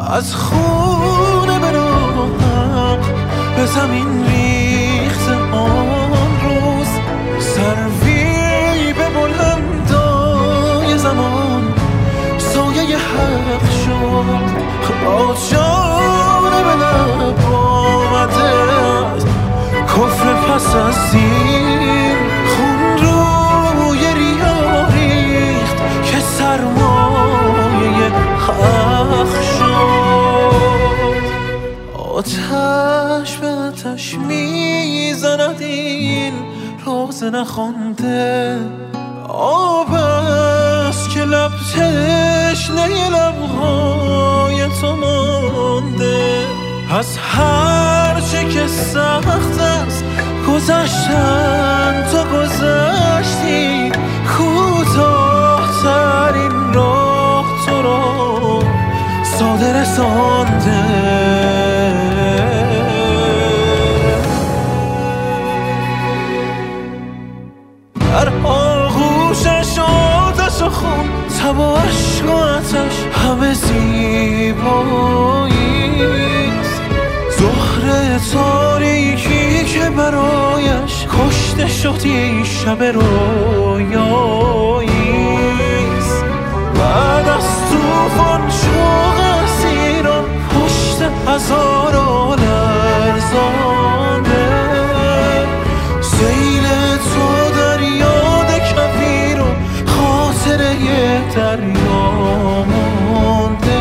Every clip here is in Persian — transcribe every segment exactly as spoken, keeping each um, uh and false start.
از خونه به راهم به زمین ریخته آن روز، سروی به بلندای زمان سایه حق شد. با جان به لب آمده کفر پس از این خون روی ریا ریخت که سرمایه حق شد. آتش به آتش میزند این راز نخوانده، آب است که لب تشنه لبهای تو مانده. از هر چه که سخت است گذشتن تو گذشتی، کوتاه‌ترین راه تو را ساده رسانده. در آغوشش آتش و خون، تب و عشق و آتش همه زیباییست. زهره تاریکی که برایش کشته شدی شب رویاییست. بعد از طوفان شوق اسیران پشت هزاران لرزانه، سیل تو در یاد کویر و خاطره دریا مانده.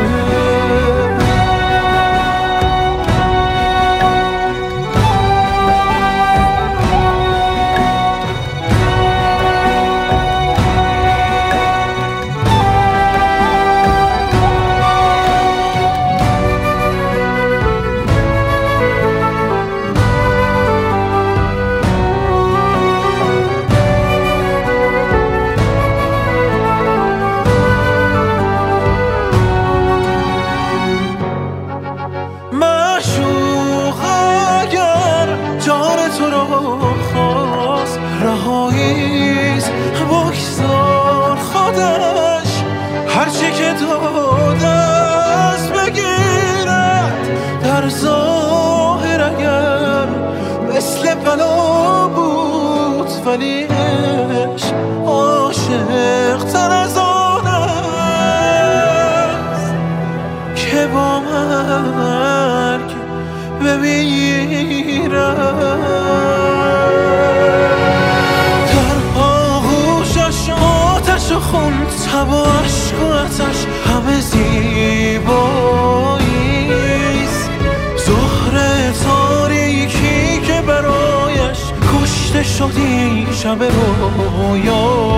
معشوق اگر جان تو را خواست رهاییست، بگذار خودش هرچه که داده است بگیرد. در ظاهر اگر مثل بلا بود ولی عشق عاشق تر از آن است که با مرگ بمیرد. در آغوشش آتش و خون، تب و عشق و آتش همه زیباییست. زهره تاریکی که برایش کشته شدی شب رویا